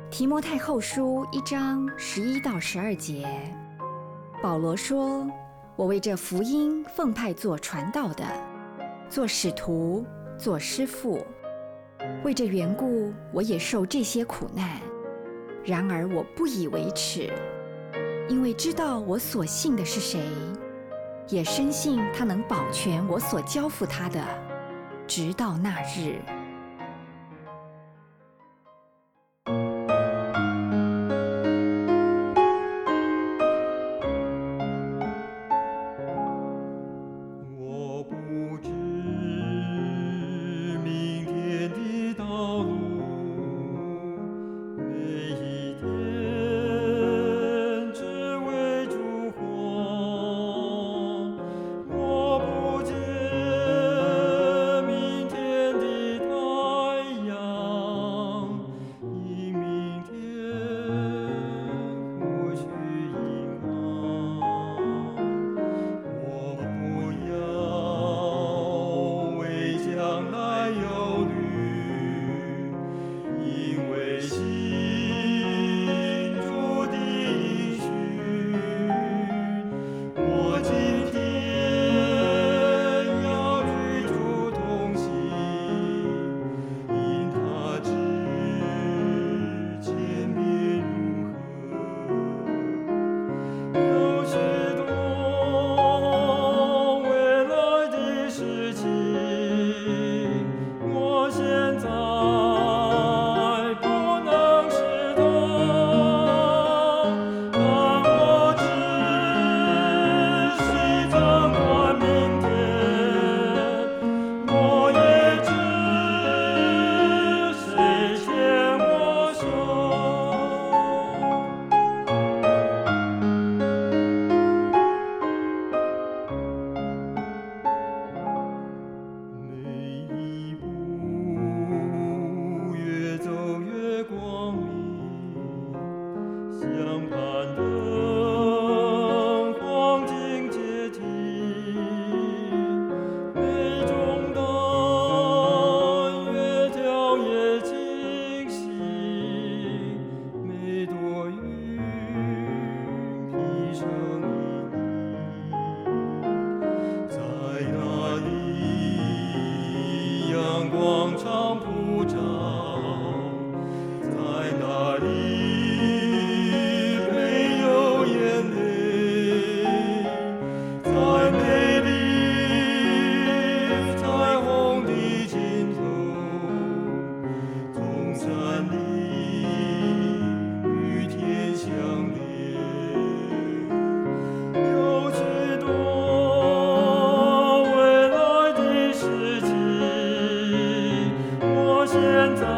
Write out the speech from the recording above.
提摩太后书1章11到12节，保罗说：“我为这福音奉派做传道的，做使徒，做师傅。为这缘故，我也受这些苦难。然而我不以为耻，因为知道我所信的是谁，也深信他能保全我所交付他的，直到那日。” 光常普照，在那里没有眼泪，在美丽彩虹的尽头，总山里与天相连，有许多未来的事情，我现在